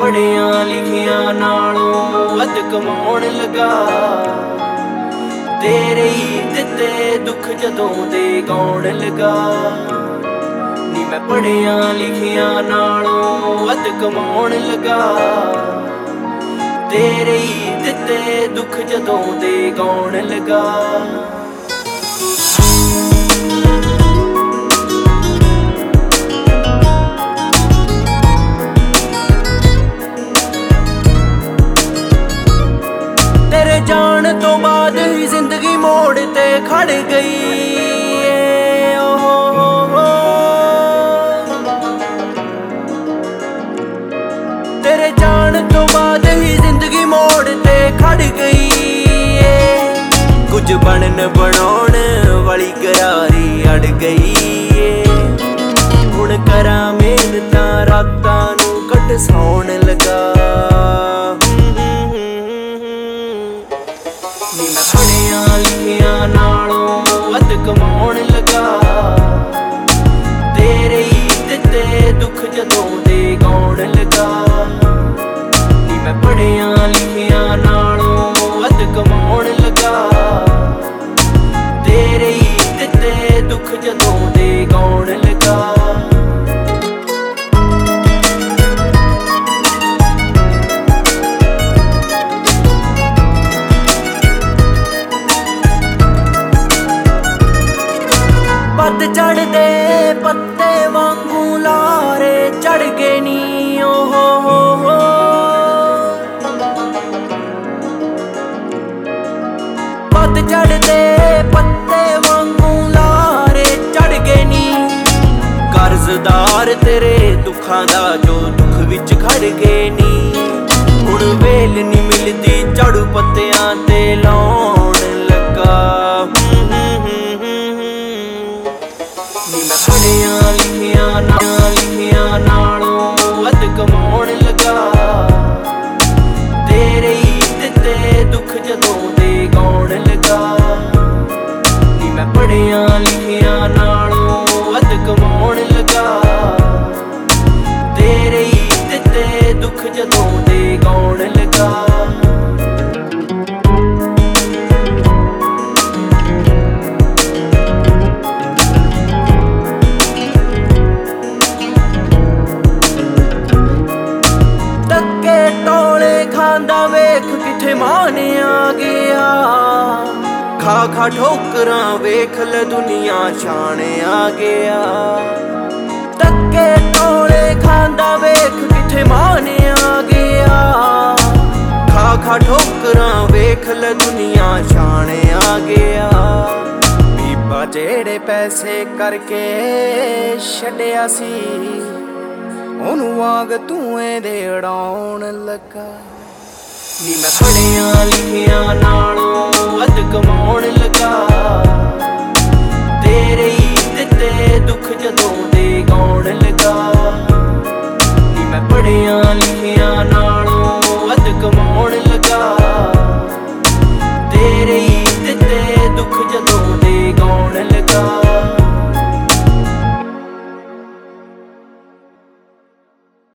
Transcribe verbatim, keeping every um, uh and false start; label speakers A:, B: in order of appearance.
A: ਪੜ੍ਹਿਆਂ ਲਿਖਿਆਂ ਨਾਲੋਂ ਵੱਧ ਕਮਾਉਣ ਲੱਗਾ। ਤੇਰੇ ਹੀ ਦਿੱਤੇ ਦੁੱਖ ਜਦੋਂ ਦੇ ਗਾਉਣ ਲੱਗਾ। ਨੀ ਮੈਂ ਪੜ੍ਹਿਆਂ ਲਿਖਿਆਂ ਨਾਲੋਂ ਵੱਧ ਕਮਾਉਣ ਲੱਗਾ। ਤੇਰੇ ਹੀ ਦਿੱਤੇ ਦੁੱਖ ਜਦੋਂ ਦੇ ਗਾਉਣ ਲੱਗਾ। ਤੇਰੇ ਜਾਣ ਤੋਂ ਬਾਅਦ ਹੀ ਜ਼ਿੰਦਗੀ ਮੋੜ ਤੇ ਖੜ ਗਈ ਏ। ਓਹ ਤੇਰੇ ਜਾਣ ਤੋਂ ਬਾਅਦ ਹੀ ਜ਼ਿੰਦਗੀ ਮੋੜ ਤੇ ਖੜ ਗਈ ਏ। ਕੁਝ ਬਣਨ ਬਣਾਉਣ ਵਾਲੀ ਕਰਾਰੀ ਅੜ ਗਈ ਏ। ਹੁਣ ਕਰਾਂ ਮਿਹਨਤਾਂ ਰਾਤਾਂ ਨੂੰ ਕੱਟ ਸੌਣ ਲੱਗਾ। ਨੀ ਮੈਂ ਪੜ੍ਹਿਆਂ ਲਿਖਿਆਂ ਨਾਲੋਂ ਵੱਧ ਕਮਾਉਣ ਲੱਗਾ। ਤੇਰੇ ਹੀ ਦਿੱਤੇ ਦੁੱਖ ਜਦੋਂ ਦੇ ਗਾਉਣ ਲੱਗਾ। ਨੀ ਮੈਂ ਪੜ੍ਹਿਆਂ ਲਿਖਿਆਂ ਨਾਲੋਂ ਵੱਧ ਕਮਾਉਣ ਲੱਗਾ। ਤੇਰੇ ਹੀ ਦਿੱਤੇ ਦੁੱਖ ਜਦੋਂ ਦੇ ਗਾਉਣ ਲੱਗਾ। ਪੱਤ ਝੜਦੇ ਪੱਤੇ ਵਾਂਗੂ ਲਾਰੇ ਚੜ ਗਏ ਨੀ। ਓਹ ਪੱਤ ਝੜਦੇ ਪੱਤੇ ਵਾਂਗੂ ਲਾਰੇ ਚੜ ਗਏ ਨੀ। ਕਰਜ਼ਦਾਰ ਤੇਰੇ ਦੁੱਖਾਂ ਦਾ ਜੋ ਦੁੱਖ ਵਿੱਚ ਖੜ ਗਏ ਨੀ। ਹੁਣ ਵੇਲ ਨੀ ਮਿਲਦੀ ਝਾੜੂ ਪੱਤਿਆਂ ਤੇ ਲਾਉਣ ਲੱਗਾ। ਨੀ ਮੈਂ ਪੜ੍ਹਿਆਂ ਲਿਖਿਆਂ ਨਾਲ ਲਿਖਿਆਂ ਨਾਲੋਂ ਵੱਧ ਕਮਾਉਣ ਲੱਗਾ। ਤੇਰੇ ਹੀ ਦਿੱਤੇ ਦੁੱਖ ਜਦੋਂ ਦੇ ਗਾਉਣ ਲੱਗਾ। ਨੀ ਮੈਂ ਪੜ੍ਹਿਆਂ ਲਿਖਿਆਂ ਨਾਲੋਂ ਵੱਧ ਕਮਾਉਣ ਲੱਗਾ। ਤੇਰੇ ਹੀ ਦਿੱਤੇ ਦੁੱਖ ਜਦੋਂ ਦੇ ਗਾਉਣ ਲੱਗਾ। ਖਾਂਦਾ ਵੇਖ ਕਿੱਥੇ ਮਾਨ ਆ ਗਿਆ। ਖਾ ਖਾ ਠੋਕਰਾਂ ਵੇਖ ਲੈ ਦੁਨੀਆ ਛਾਣ ਆ ਗਿਆ। ਧੱਕੇ ਟੋਲੇ ਖਾਂਦਾ ਵੇਖ ਕਿੱਥੇ ਮਾਨ ਆ ਗਿਆ। ਖਾ ਖਾ ਠੋਕਰਾਂ ਵੇਖ ਲੈ ਦੁਨੀਆ ਛਾਣ ਆ ਗਿਆ। ਬੀਬਾ ਜਿਹੜੇ ਪੈਸੇ ਕਰਕੇ ਛੱਡਿਆ ਸੀ ਉਹਨੂੰ ਵਾਂਗ ਧੂਏ ਦੇ ਉਡਾਉਣ ਲੱਗਾ। ਨੀ ਮੈਂ ਪੜ੍ਹਿਆਂ ਲਿਖਿਆਂ ਨਾਲੋਂ ਵੱਧ ਕਮਾਉਣ ਲੱਗਾ।